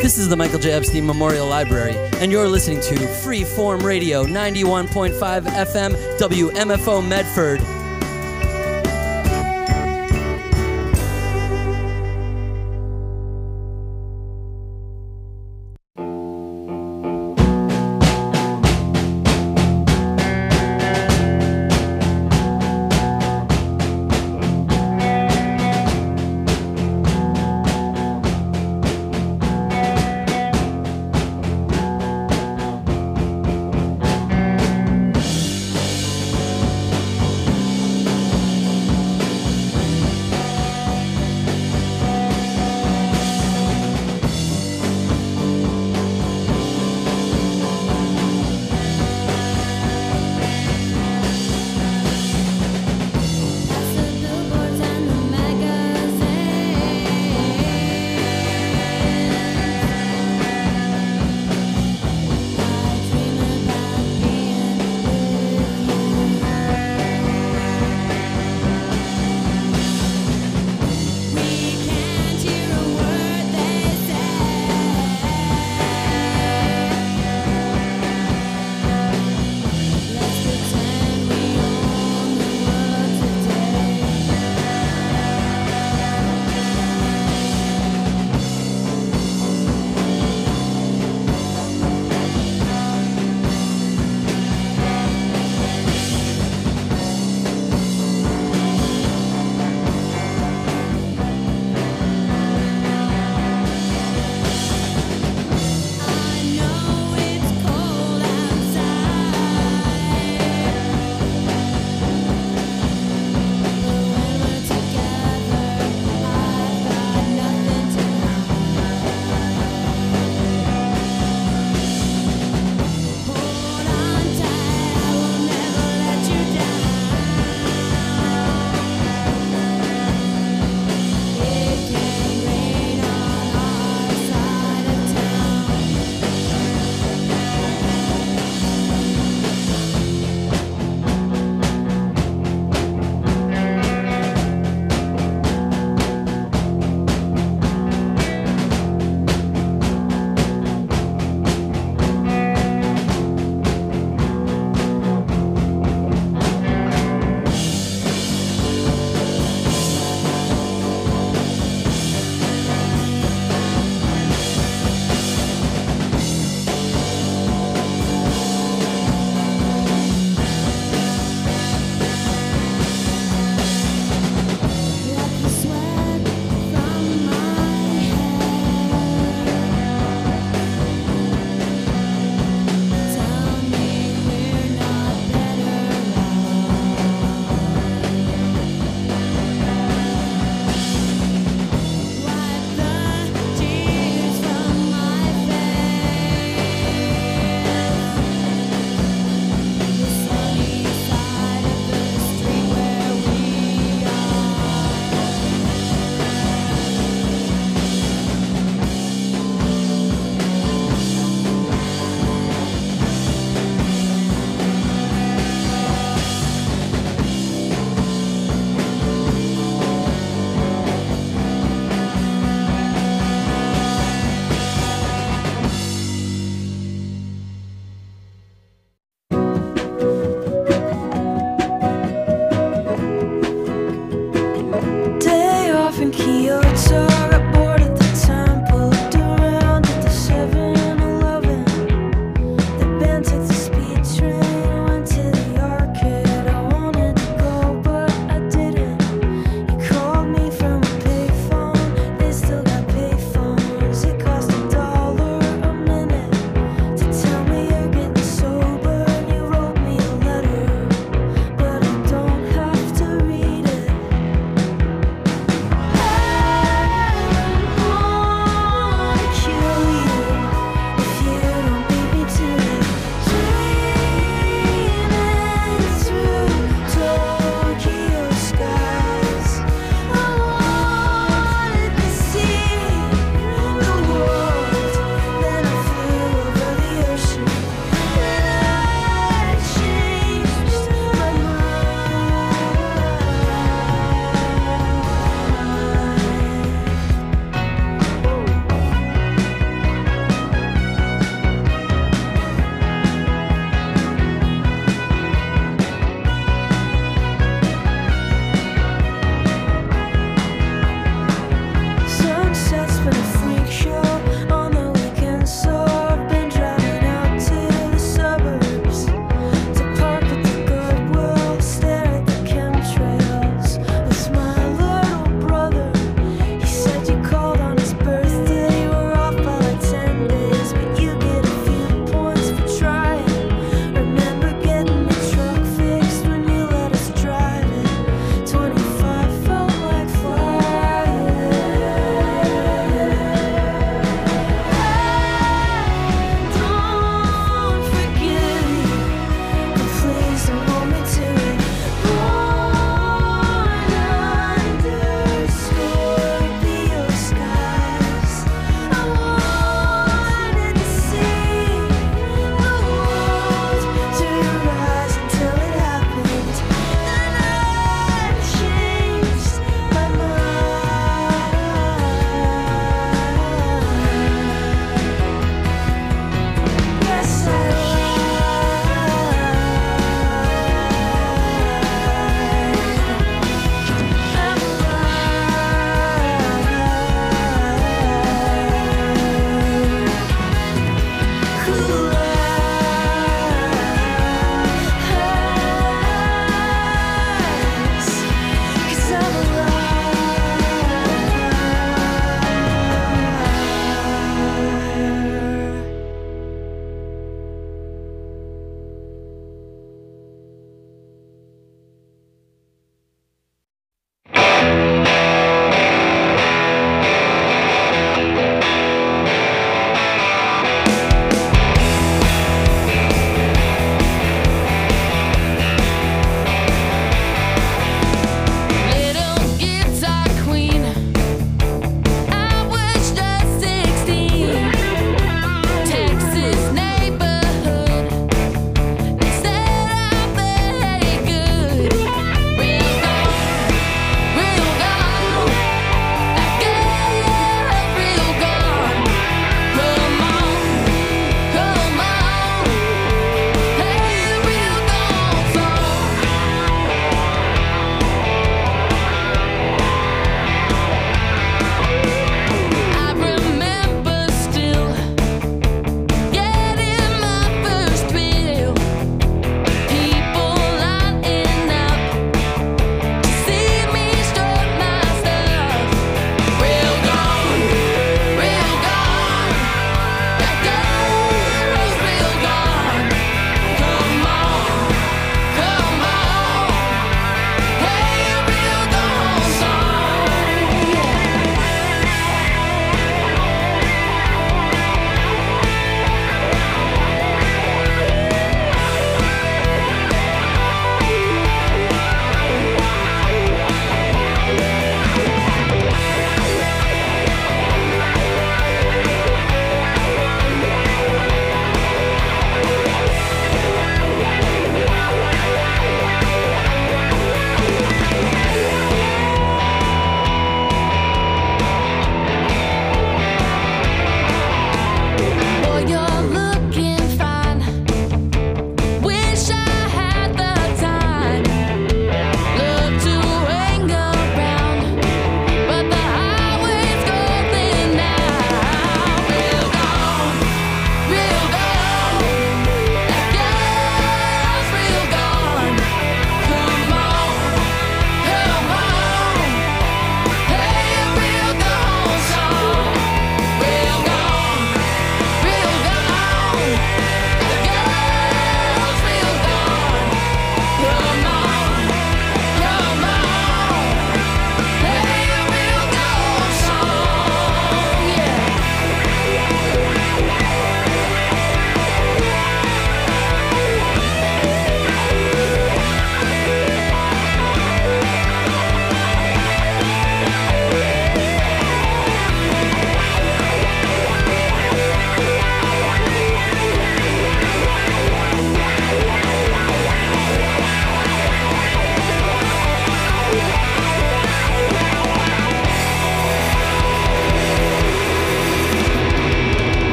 This is the Michael J. Epstein Memorial Library, and you're listening to Freeform Radio, 91.5 FM, WMFO Medford.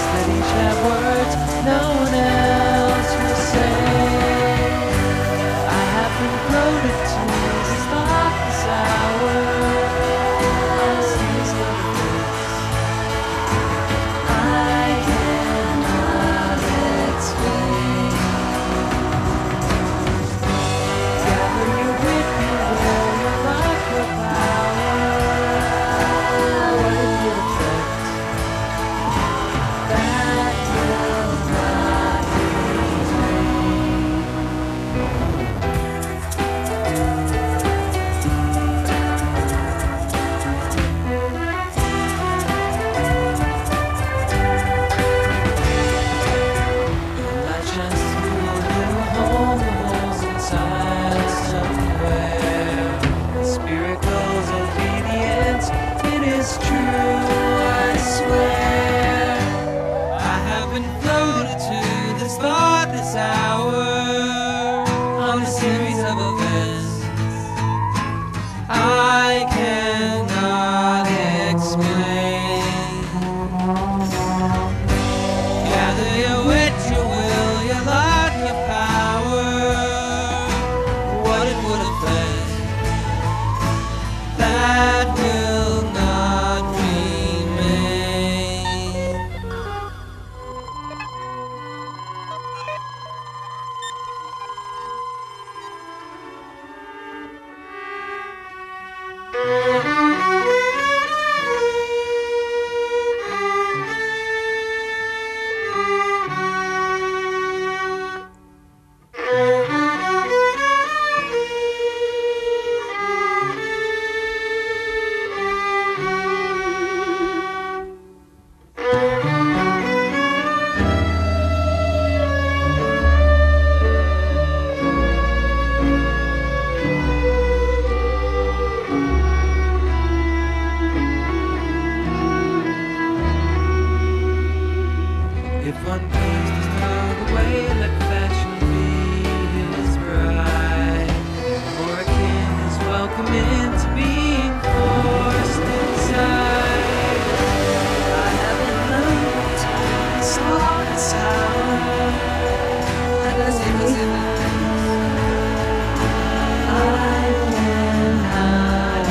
that each have words no one else will say. I have been floated to this thoughtless hour. I see something I cannot explain. Gather you with me, will you like your power? What if you reflect that will not remain? And I just feel you hold the holes inside somewhere. The spirit goes obedient, it is true, I swear. I have been floated to this thoughtless hour on a series of events I cannot explain. Gather your wit, your will, your luck, your power. What it would have been that will not remain. If one pleased is turned away, let fashion be his bride. For a king is welcome into being forced inside. I have been loved, slow and sour. And I see what's in it. I cannot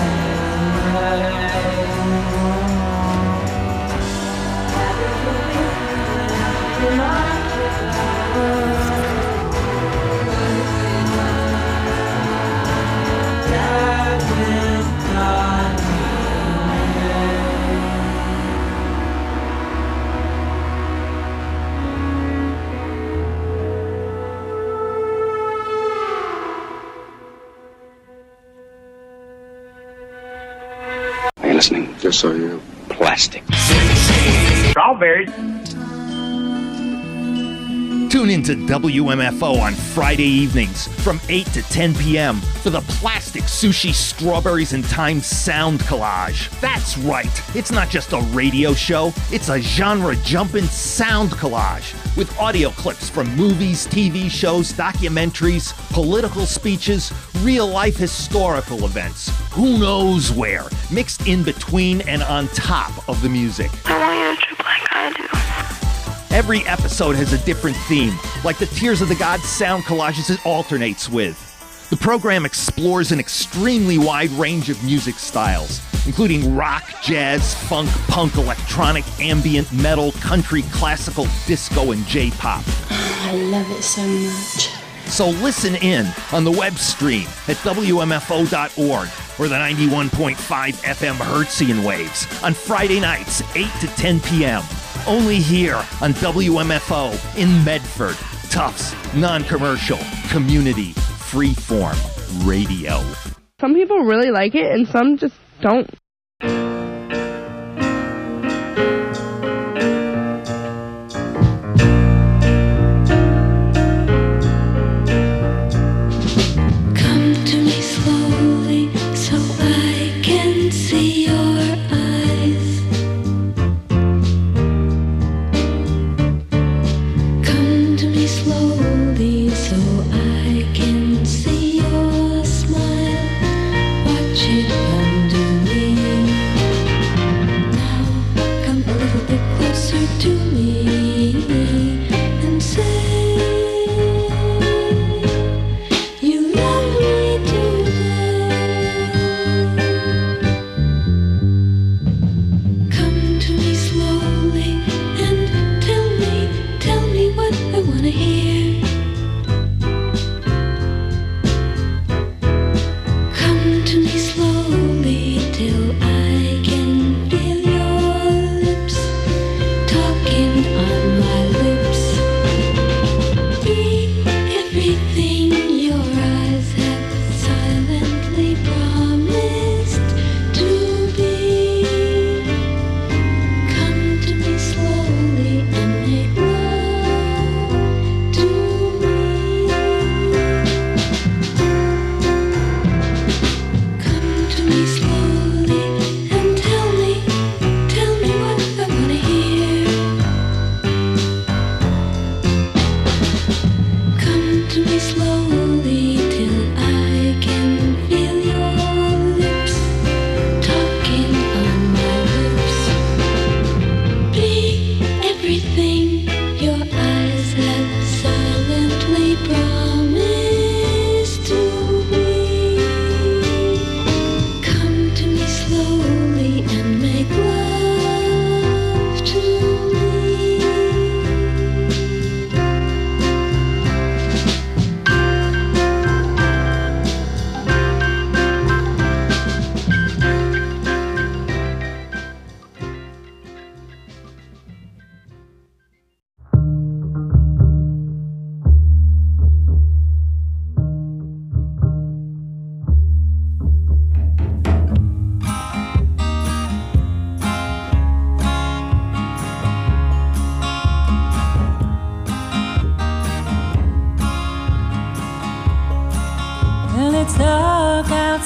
Are you listening? Yes, I am. Plastic. Strawberries. Tune in to WMFO on Friday evenings from 8 to 10 p.m. for the Plastic Sushi Strawberries and Time Sound Collage. That's right, it's not just a radio show, it's a genre-jumping sound collage with audio clips from movies, TV shows, documentaries, political speeches, real-life historical events, who knows where, mixed in between and on top of the music. I want you to trip like I do. Every episode has a different theme, like the Tears of the Gods sound collages it alternates with. The program explores an extremely wide range of music styles, including rock, jazz, funk, punk, electronic, ambient, metal, country, classical, disco, and J-pop. I love it so much. So listen in on the web stream at WMFO.org or the 91.5 FM Hertzian waves on Friday nights, 8 to 10 p.m. Only here on WMFO in Medford. Tufts, non-commercial, community, freeform radio. Some people really like it and some just don't. Come to me slowly so I can see your eyes. Come to me slowly so I can see your smile. Watch it come to me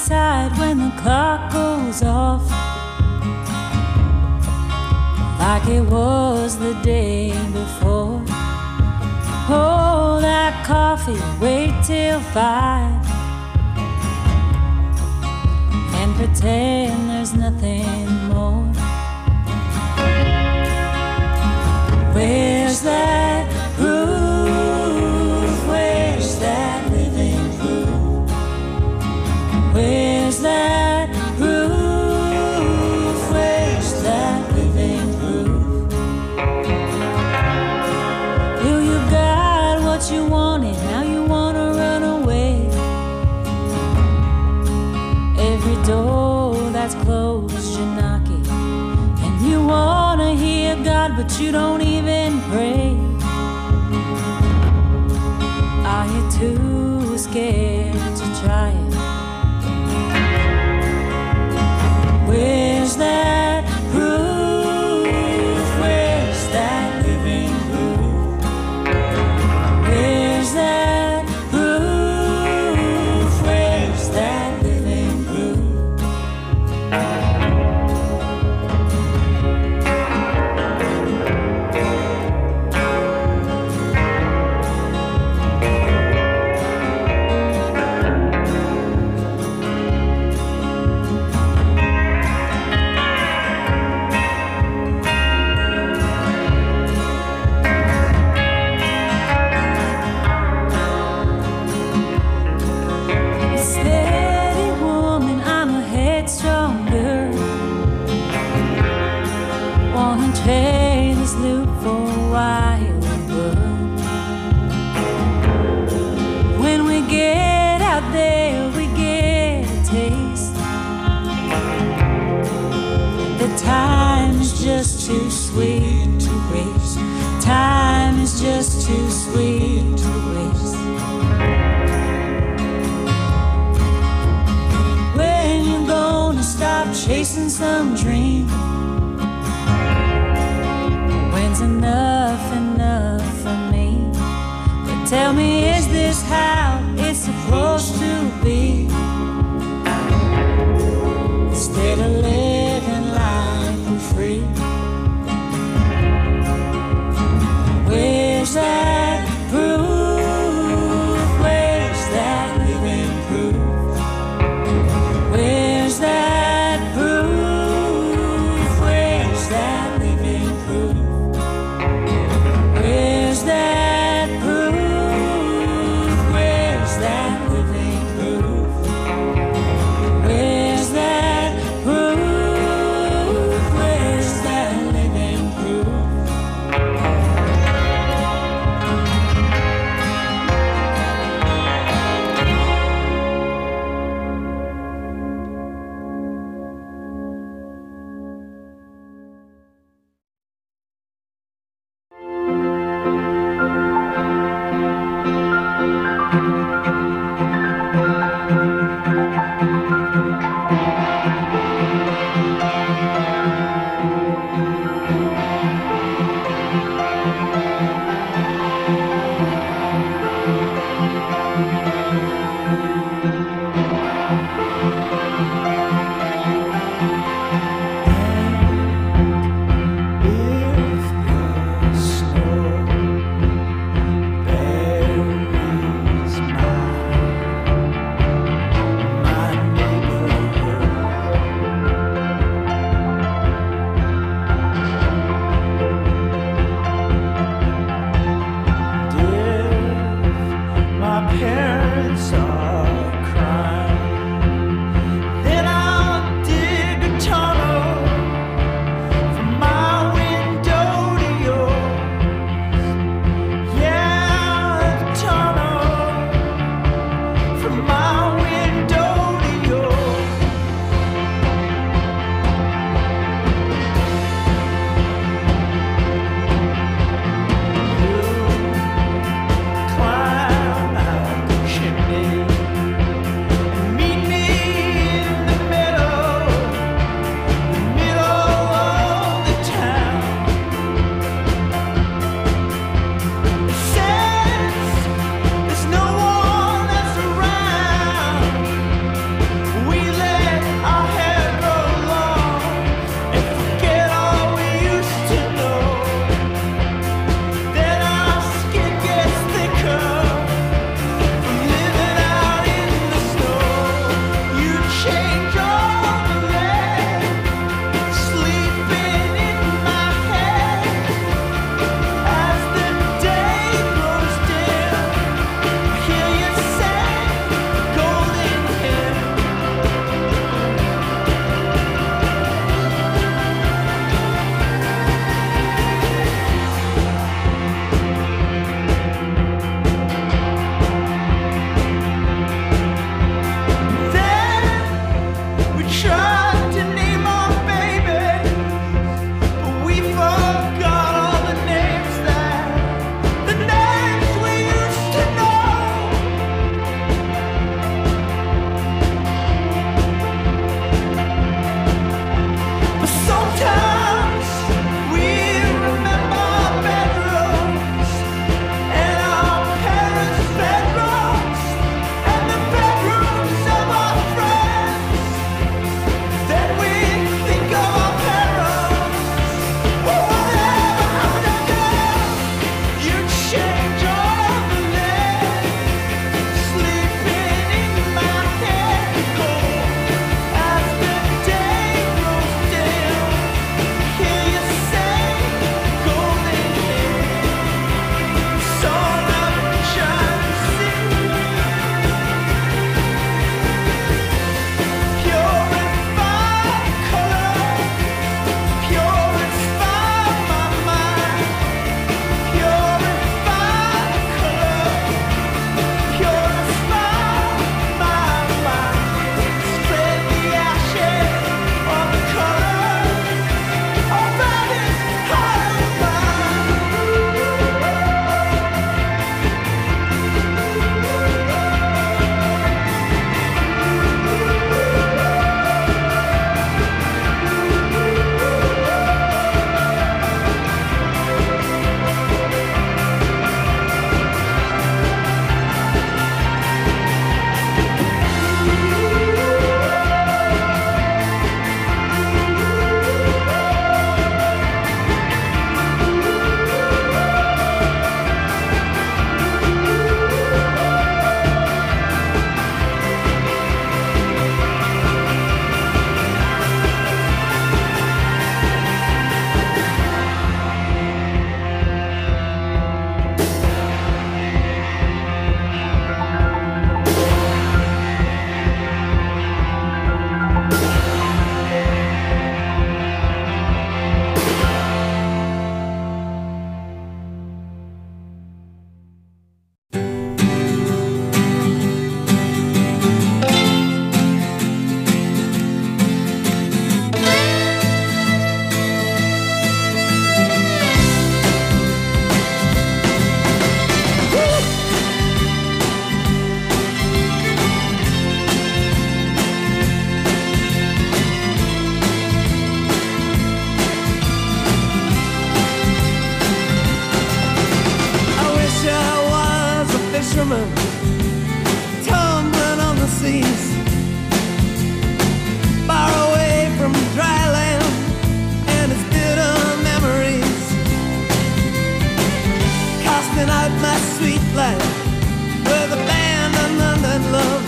inside when the clock goes off, like it was the day before. Hold that coffee, wait till 5, and pretend there's nothing more. Where's that groove? Where's that living groove? Where's that groove? Where's that living groove? Well, you got what you wanted, now you wanna run away. Every door that's closed, you're knocking, and you wanna hear God, but you don't even pray. Are you too scared to try it? Where's that groove? Where's that living groove? Where's that groove? Where's that living groove? Steady woman, I'm a headstrong girl. Wanna trade this loop for a wild world. When we get out there, we get a taste. The time is just too sweet to waste. Time is just too sweet to waste. When you gonna stop chasing some dream? When's enough for me? But tell me, is this how it's supposed to be? Instead of living life for free. Where's that groove? Where's that living groove? Where's that groove? Where's that living groove? Where's that groove? Where's that living groove? Where's that groove? Where's that fishermen tumbling on the seas, far away from dry land and its bitter memories, casting out my sweet life with abandoned love.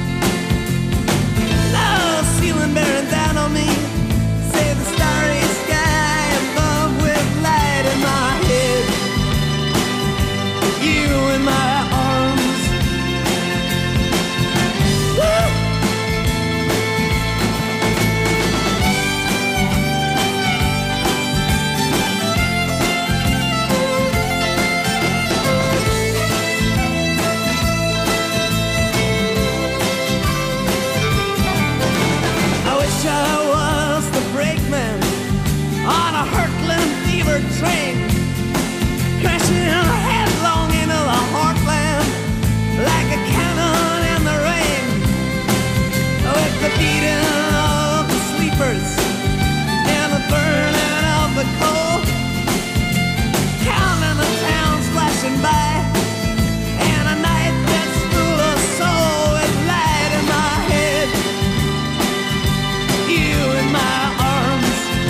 Love ceiling bearing down on me, say the starry sky above with light in my head, you in my arms. Woo! Train crashing headlong into the heartland like a cannon in the rain, with the beating of the sleepers and the burning of the coal, counting the towns flashing by, and a night that's full of soul with light in my head, you in my arms.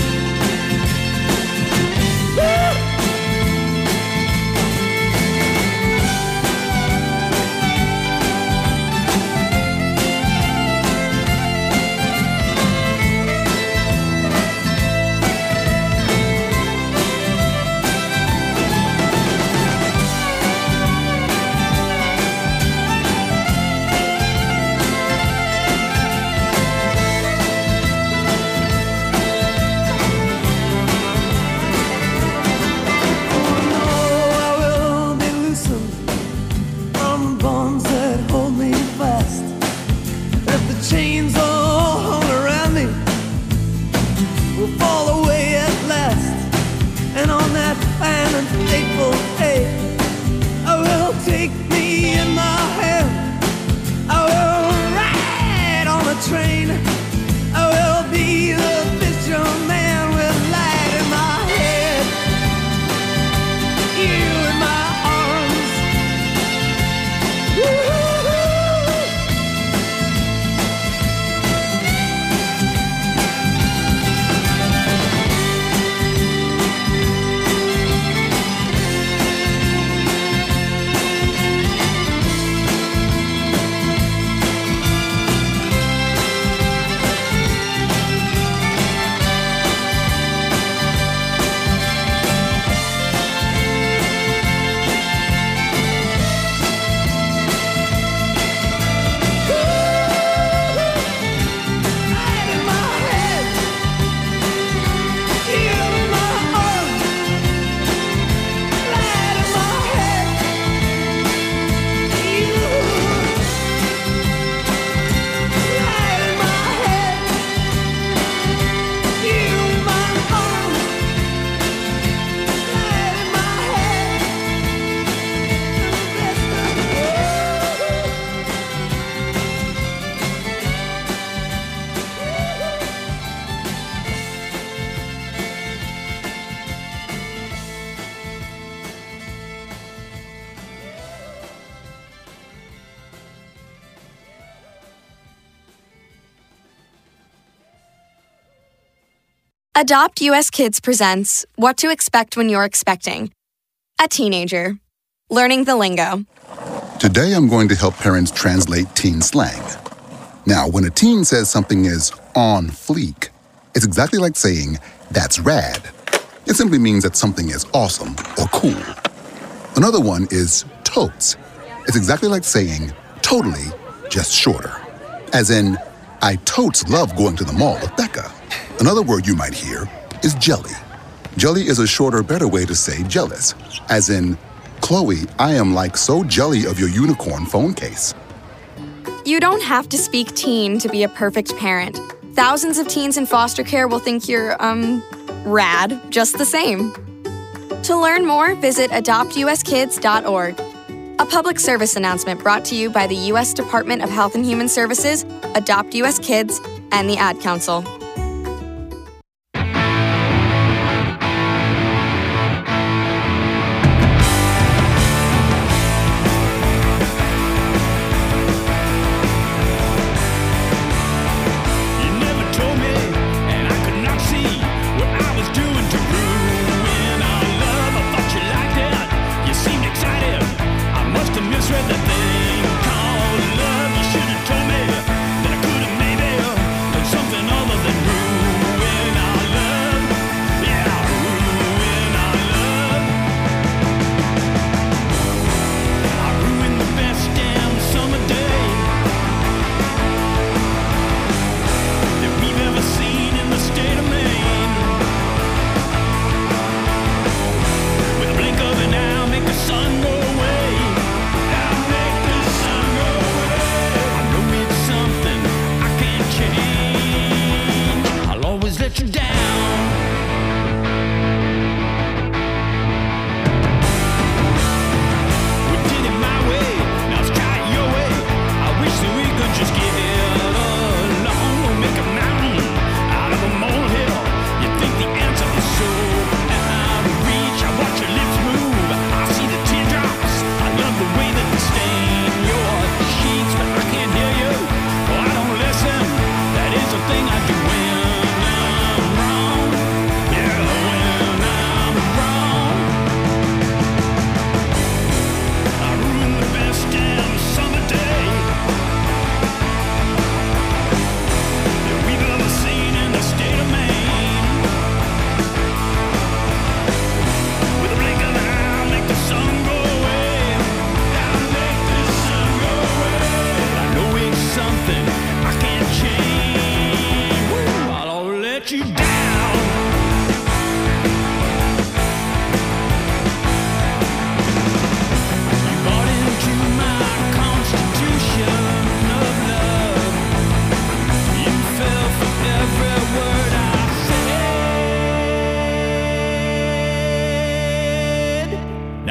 Adopt US Kids presents What to Expect When You're Expecting. A teenager. Learning the lingo. Today I'm going to help parents translate teen slang. Now, when a teen says something is on fleek, it's exactly like saying, that's rad. It simply means that something is awesome or cool. Another one is totes. It's exactly like saying, totally, just shorter. As in, I totes love going to the mall with Becca. Another word you might hear is jelly. Jelly is a shorter, better way to say jealous. As in, Chloe, I am like so jelly of your unicorn phone case. You don't have to speak teen to be a perfect parent. Thousands of teens in foster care will think you're, rad, just the same. To learn more, visit adoptuskids.org. A public service announcement brought to you by the U.S. Department of Health and Human Services, Adopt U.S. Kids, and the Ad Council.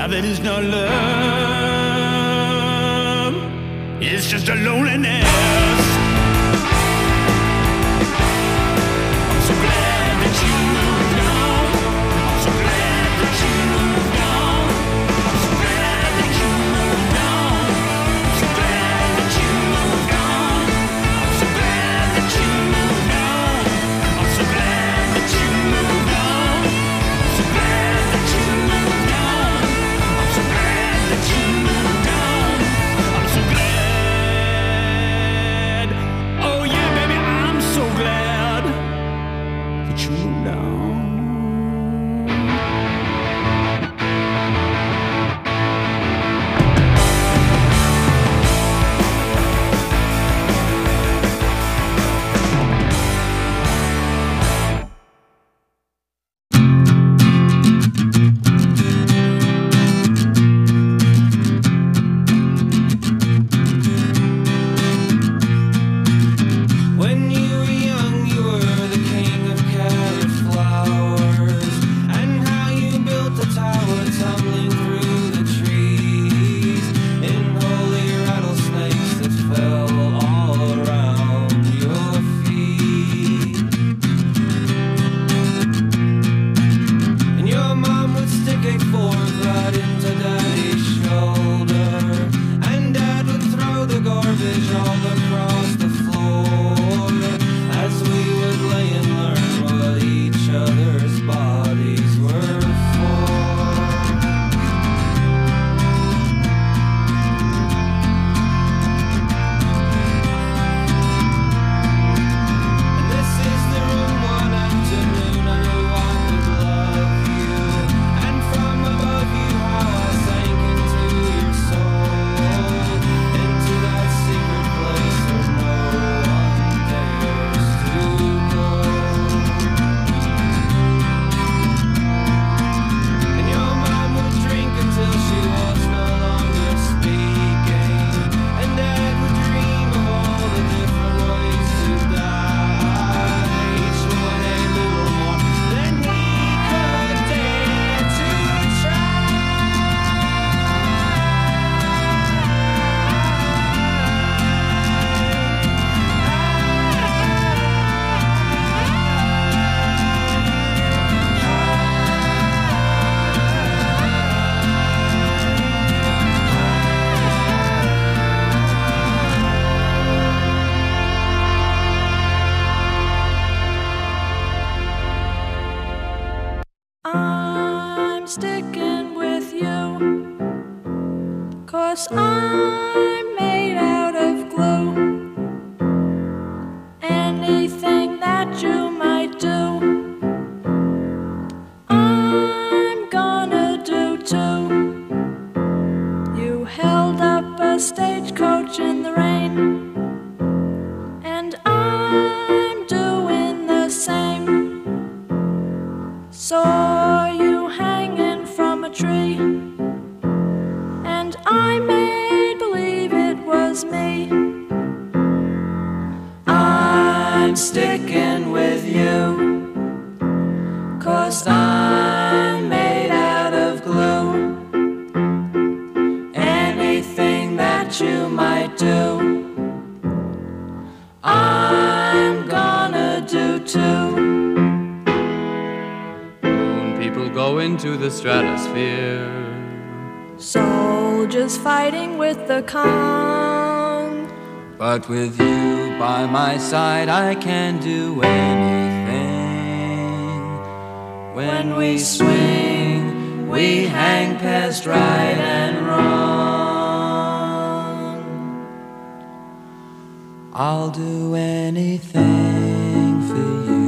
Now that is not love, it's just a loneliness. I'm so glad that you moved on. I'm so glad that you moved on. I'm so glad that you moved on. I'm so glad that you moved on. I'm so glad that you moved on. I'm so glad that you moved on. I'm so glad that you moved on. I'm so glad that you moved on. I'm so glad. Oh yeah, baby, I'm so glad that you moved on. When you were young, you were the king of carrot flowers, and how you built a tower tumbling through the trees, in holy rattlesnakes that fell all around your feet. And your mom would stick a fork right into Daddy's shoulder, and Dad would throw the garbage all across the floor, as we would lay and learn what each other's bodies were for. And this is the room one afternoon I knew I could love you, and from above you how I sank into your soul, into that secret place where no one dares to go. And your mom would drink until she was no longer speaking, and Dad would dream of all the different ways to die, each one a little more than he could dare to I'm sticking with you, 'cause I'm made out of glue. Anything that you might do, I'm gonna do too. You held up a stagecoach in the rain, and I'm doing the same. Saw you hanging from a tree, and I made believe it was me. I'm sticking with you, 'cause I'm made out of glue. Anything that you might do, I'm gonna do too. People go into the stratosphere. Soldiers fighting with the Kong. But with you by my side, I can do anything. When we swing, we hang past right and wrong. I'll do anything for you.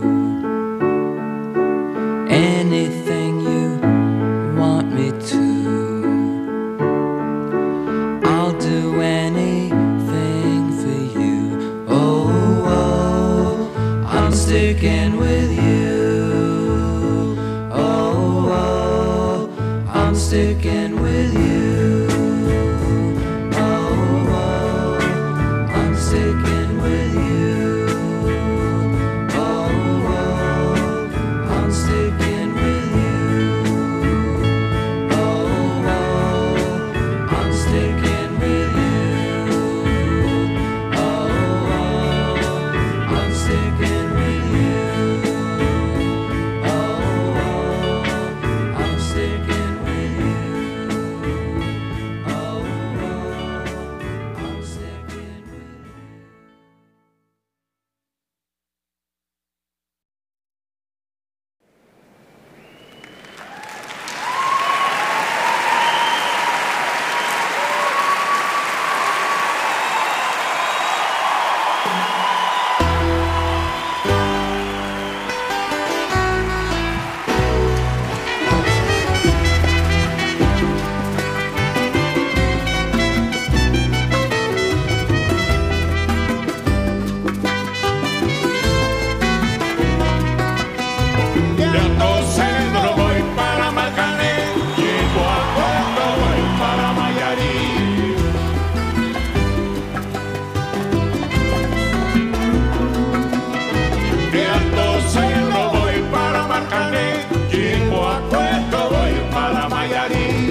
Anything you want me to. I'll do anything for you. Oh, oh, I'm sticking with you. Oh, oh, I'm sticking with you. Oh, oh, I'm sticking with you. Oh, oh, I'm sticking with you. Oh, Acuesto voy para Mayarí.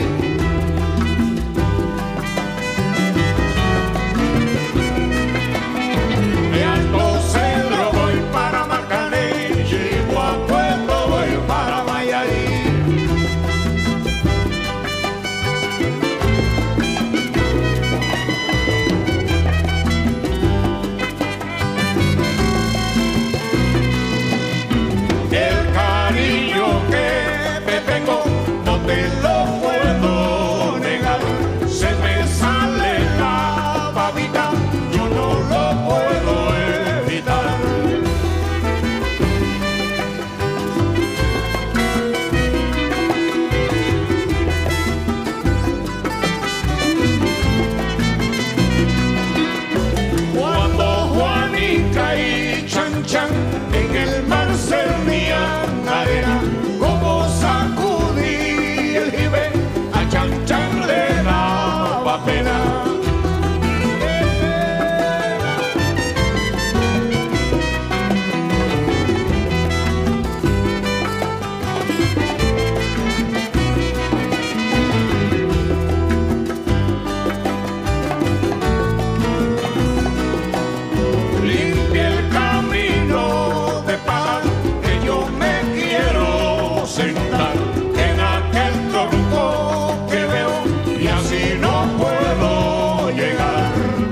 De Alto Cedro voy para Marcané, llego a Acuesto voy para Mayarí. El cariño que te tengo no te lo puedo negar. Se me sale la babita, yo no lo puedo evitar. Cuando Juanica y Chan Chan en el mar servían arena, como sacudí el jibe, a Chan Chan le daba pena. Limpia el camino de paz, que yo me quiero sentar en aquel tronco que veo y así no puedo llegar.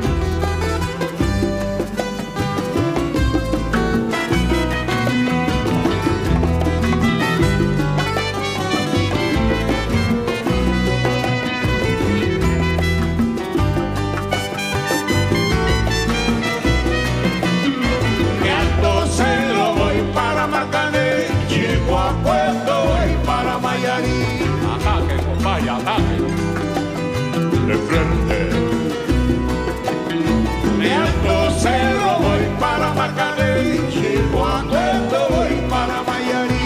De Alto Cedro voy para Marcané, llego a Puerto voy para Mayarí. Ataque, compadre, ataque. De frente. De Alto Cedro voy para Marcané, llego a Puerto voy para Mayarí.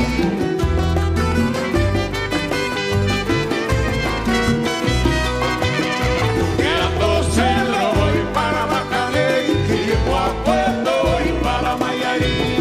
De Alto Cedro voy para Marcané, llego a Puerto voy para Mayarí.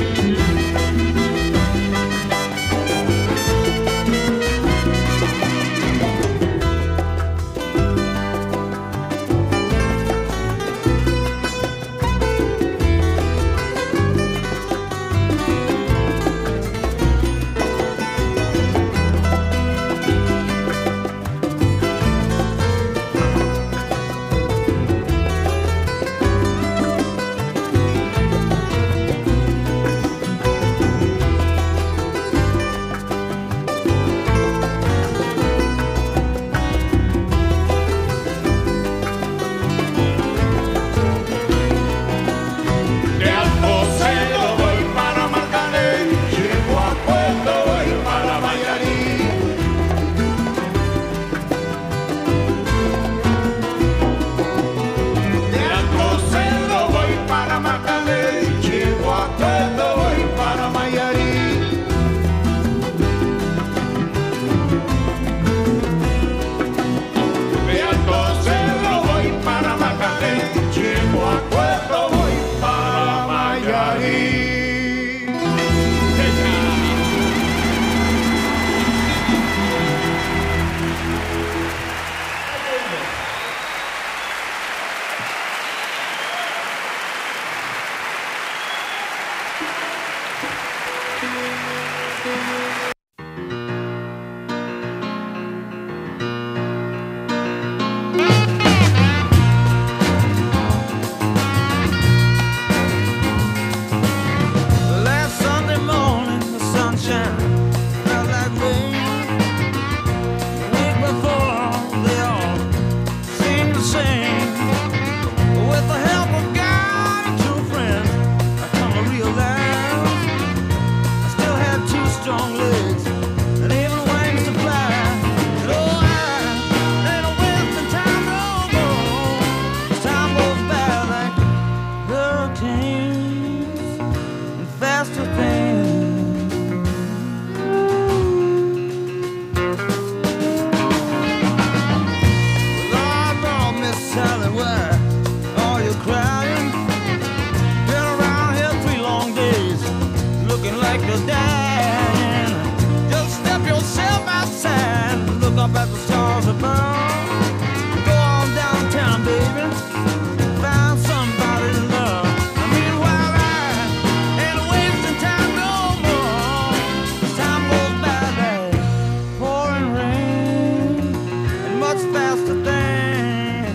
look up at the stars above. Go on downtown, baby. Find somebody to love. Meanwhile, I ain't wasting time no more. Time goes by like pouring rain and much faster than.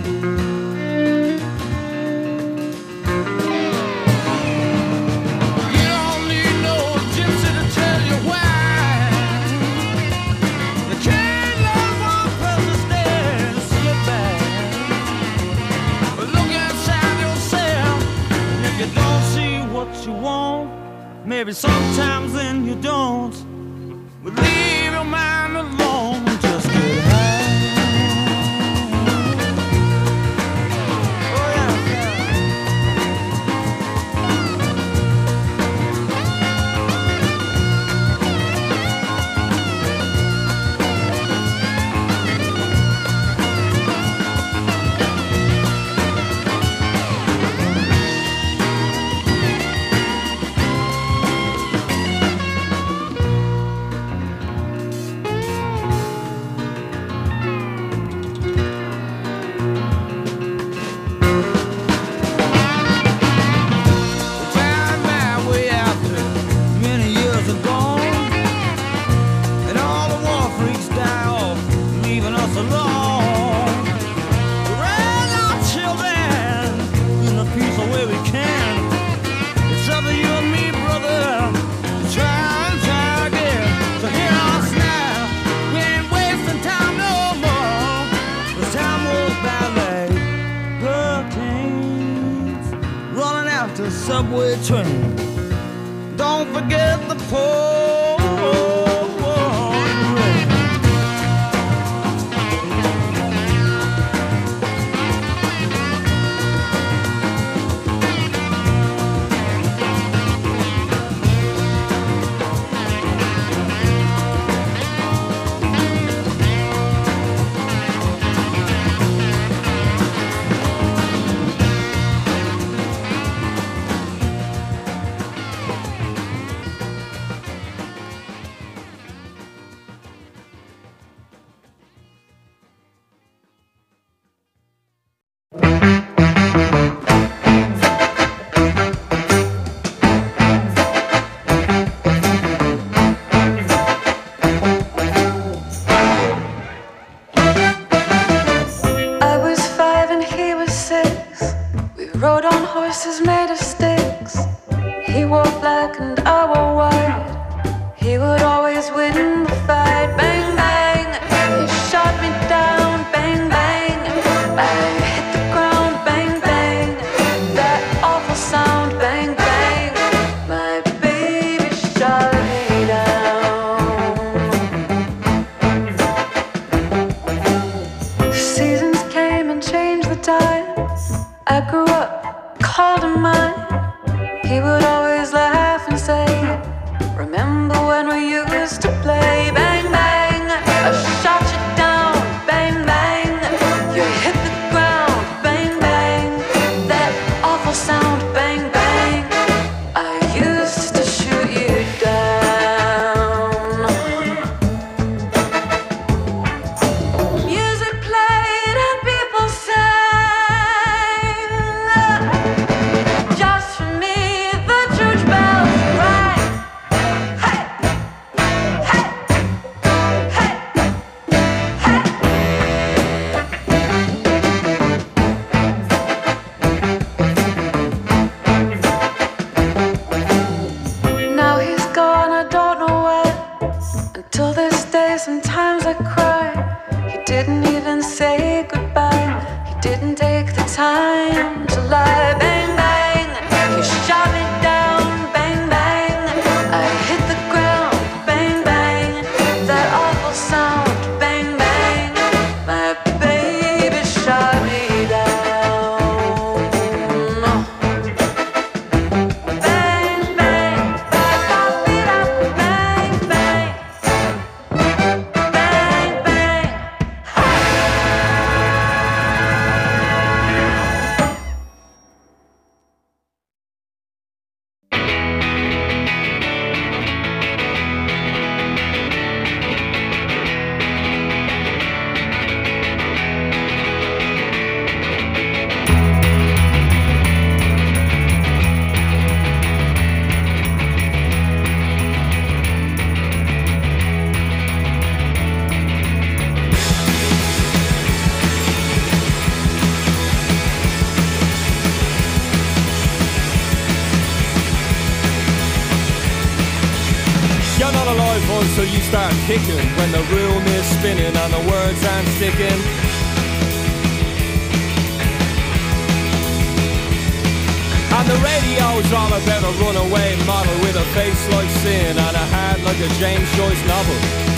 You don't need no gypsy to tell you why. You can't let one person stand and slip back. But look inside yourself, and if you don't see what you want, maybe sometimes then you don't. But leave your mind alone and just get high. Oh yeah, found my way out there many years ago, and all the war freaks die off, leaving us alone. Raise our children in the peaceful way we can. It's up to you and me, brother, to try and try again. So hear us now, we ain't wasting time no more. The time goes by like hurricanes running after subway trains. Don't forget the poor rain. I was 5 and he was 6. We rode on horses made of sticks. He wore black and I wore white. He would always win the fight. Bang, bang, he shot me down. Bang, bang, I hit the ground. Bang, bang, that awful sound. Bang, bang, my baby shot me down. Seasons came and changed the time. I grew up, called him mine. He would always laugh and say, remember when we used to play? Bang, bang, I shot you down. Bang, bang, you hit the ground. Bang, bang, that awful sound. Bang, bang, I used to shoot you down. Music played and people sang. Just for me, the church bells rang. Hey, hey, hey, hey. Now he's gone, I don't know where. Until this day, sometimes I cry. He didn't even say goodbye. He didn't take the time to lie. Bang, bang, he shot me down. Bang, bang, I hit the ground. Bang, bang, that awful sound. Bang, bang, my baby shot me down. Bang, bang, ba-ba-be-da. Bang, bang, bang, bang. So you start kicking when the room is spinning and the words aren't sticking. And the radio's all about a runaway model with a face like sin and a heart like a James Joyce novel.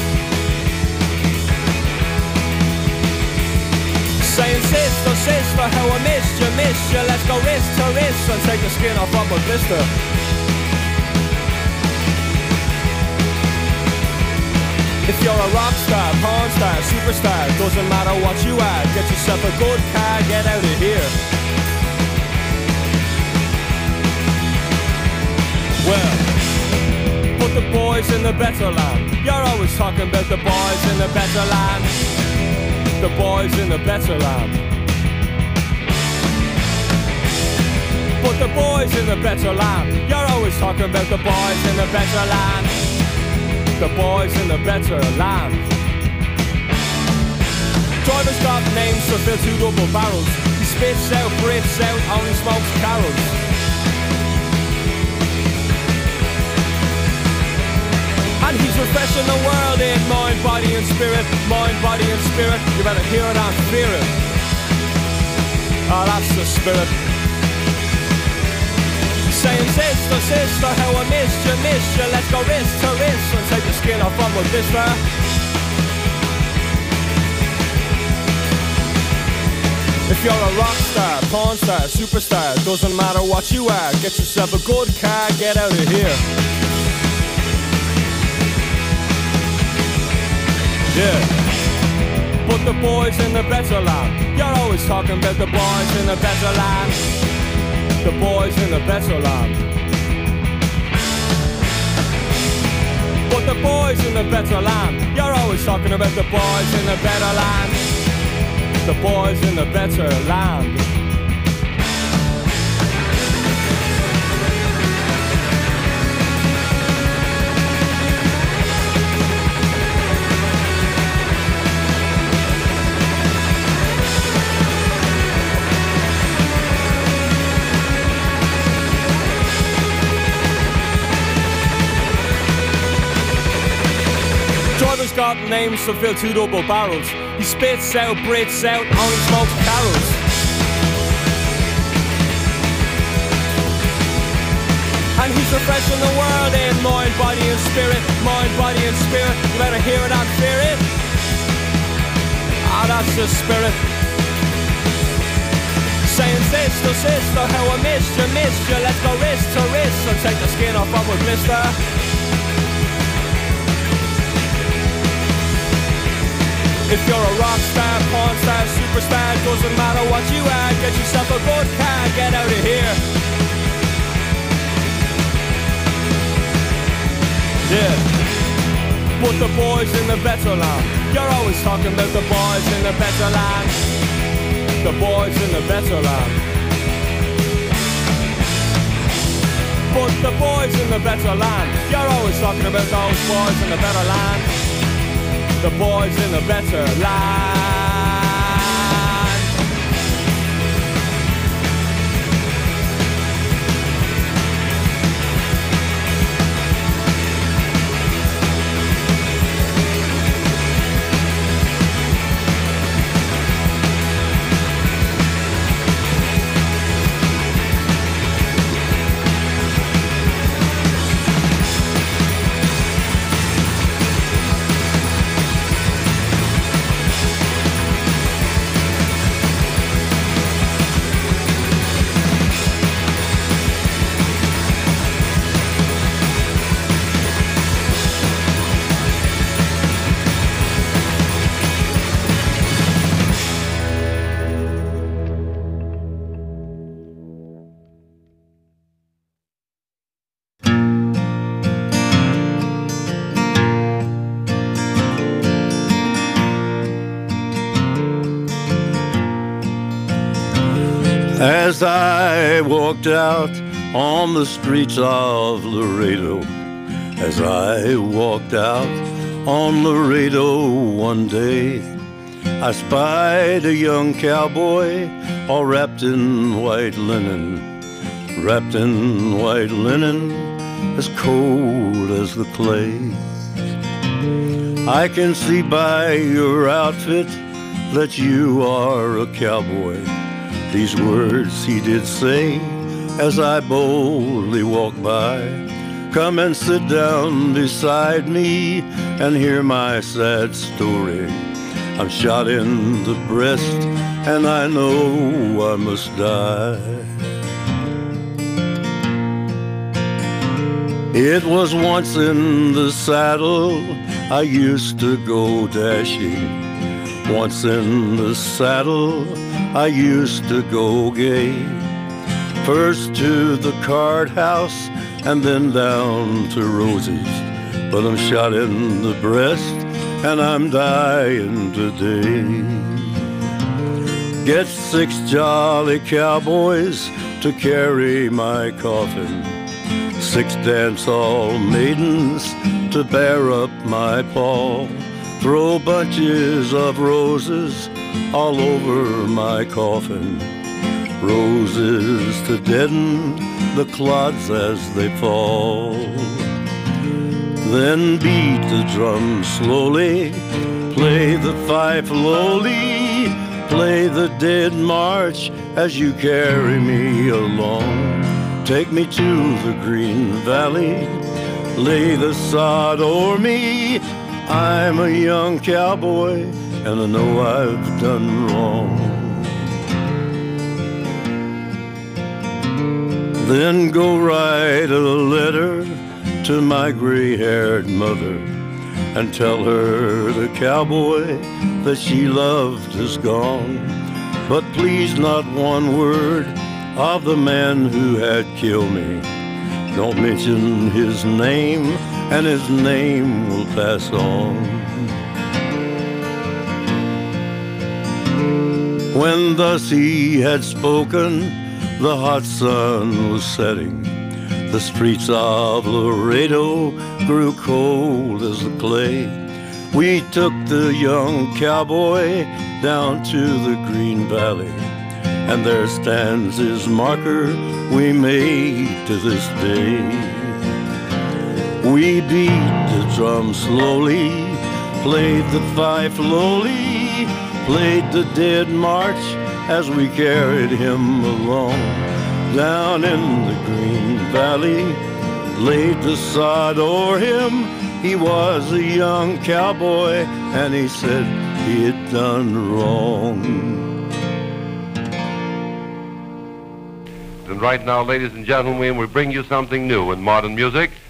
Saying, sister, sister, how I missed you, let's go wrist to wrist and take the skin off of a blister. If you're a rock star, porn star, superstar, doesn't matter what you are, get yourself a good car, get out of here. Well, put the boys in the better land. You're always talking about the boys in the better land. The boys in the better land. Put the boys in the better land. You're always talking about the boys in the better land. The boys in the better land. Driver's got names to fill 2 double barrels. He spits out, breathes out, only smokes carols. And he's refreshing the world in mind, body and spirit. Mind, body and spirit. You better hear it and fear it. Oh, that's the spirit. Saying, sister, sister, how I missed you, let's go wrist to wrist and take the skin off of a blister. If you're a rock star, porn star, superstar, doesn't matter what you are, get yourself a good car, get out of here. Yeah. Put the boys in the better land. You're always talking about the boys in the better land. The boys in the better land. Put the boys in the better land. You're always talking about the boys in the better land. The boys in the better land. Driver's got names to fill 2 double barrels. He spits out, breathes out, only smokes carols. And he's refreshing the world in mind, body and spirit. Mind, body and spirit. You better hear it and fear it. Ah, that's the spirit. Saying, sister, sister, how I missed you, let's go wrist to wrist and take the skin off of a blister. If you're a rock star, porn star, superstar, doesn't matter what you are, get yourself a good car, get out of here. Yeah. Put the boys in the better land. You're always talking about the boys in the better land. The boys in the better land. Put the boys in the better land. You're always talking about those boys in the better land. The boys in the better land. As I walked out on the streets of Laredo, as I walked out on Laredo one day, I spied a young cowboy all wrapped in white linen, wrapped in white linen, as cold as the clay. I can see by your outfit that you are a cowboy. These words he did say as I boldly walked by. Come and sit down beside me and hear my sad story. I'm shot in the breast and I know I must die. It was once in the saddle I used to go dashing. Once in the saddle I used to go gay. First to the card house and then down to Rosie's. But I'm shot in the breast and I'm dying today. Get 6 jolly cowboys to carry my coffin, 6 dance-hall maidens to bear up my pall. Throw bunches of roses all over my coffin, roses to deaden the clods as they fall. Then beat the drum slowly, play the fife lowly, play the dead march as you carry me along. Take me to the green valley, lay the sod o'er me. I'm a young cowboy and I know I've done wrong. Then go write a letter to my gray-haired mother and tell her the cowboy that she loved is gone. But please not one word of the man who had killed me. Don't mention his name, and his name will pass on. When thus he had spoken, the hot sun was setting. The streets of Laredo grew cold as the clay. We took the young cowboy down to the Green Valley, and there stands his marker we made to this day. We beat the drum slowly, played the fife lowly, played the dead march as we carried him along. Down in the Green Valley, laid the sod o'er him. He was a young cowboy, and he said he had done wrong. And right now, ladies and gentlemen, we bring you something new in modern music.